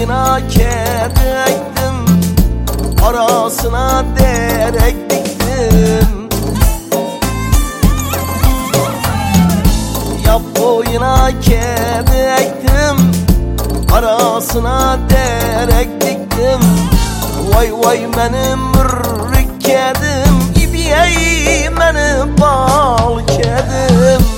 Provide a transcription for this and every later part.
boyuna kedi ektim, arasına derek diktim. Yap boyuna kedi ektim, arasına derek diktim. Vay vay benim mürrik kedim, İbiyey benim bal kedim.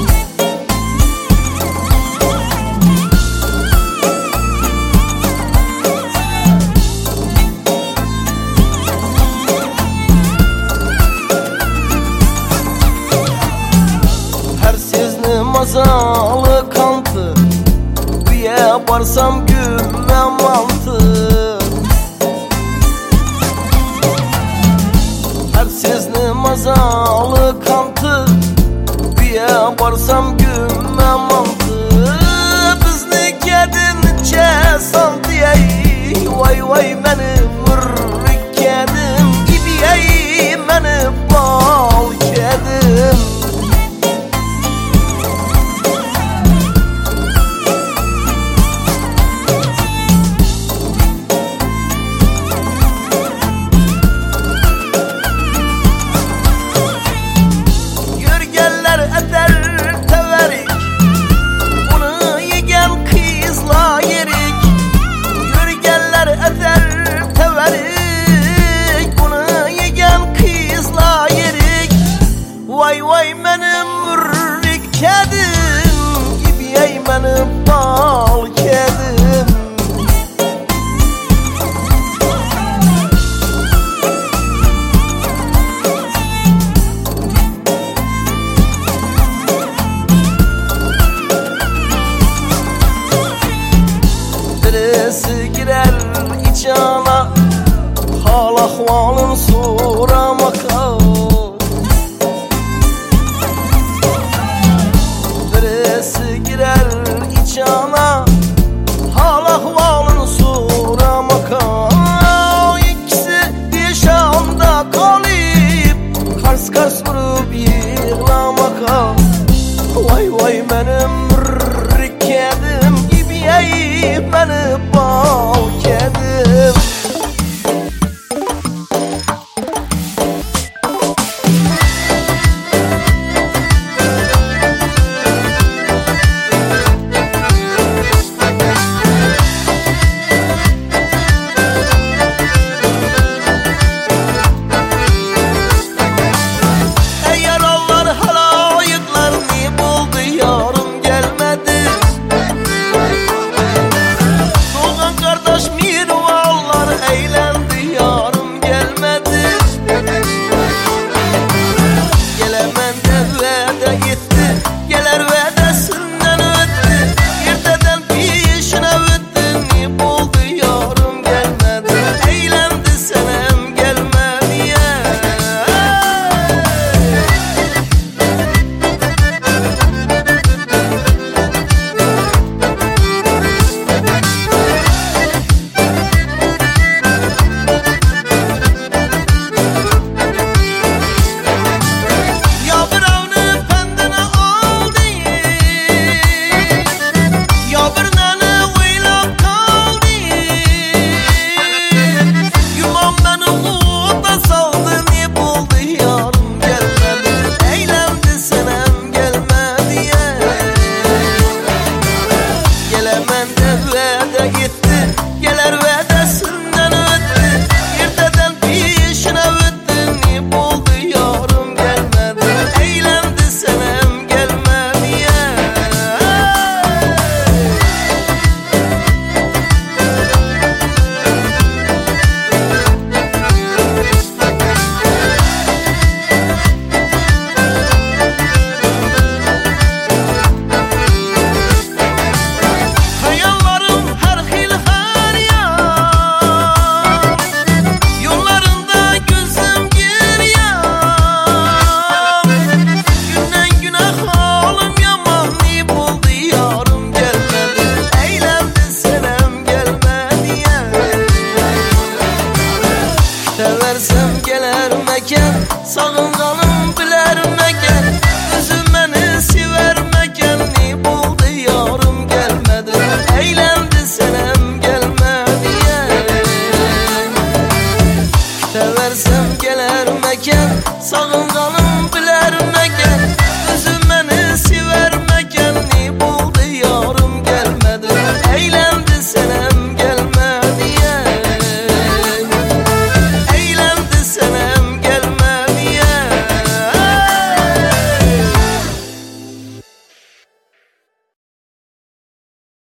Mazalı kantı, üye barsam gümme mantı. Her sizni mazalı kantı, üye barsam gümme mantı. Bizni kedin saldı ey, vay vay benim mürrik kedim, İbiyey benim bal kedim. Vay vay benim mürrik kedim, İbiyey benim bal kedim. Birisi girer içana, hal ahvalın soramaka. Girer içana, hal ahvalın soramaka. İkisi bir anda kalıp, kars kars vurup yığlamaka. Vay vay benim mürrik kedim, İbiyey benim bal kedim. Sağındanım bilərməkən, özüm məni sevərməkən, ni buldu yarım gəlmədi, eyləndi sənəm gəlmədi. Seversem geler meken, sağın kanım biler meken.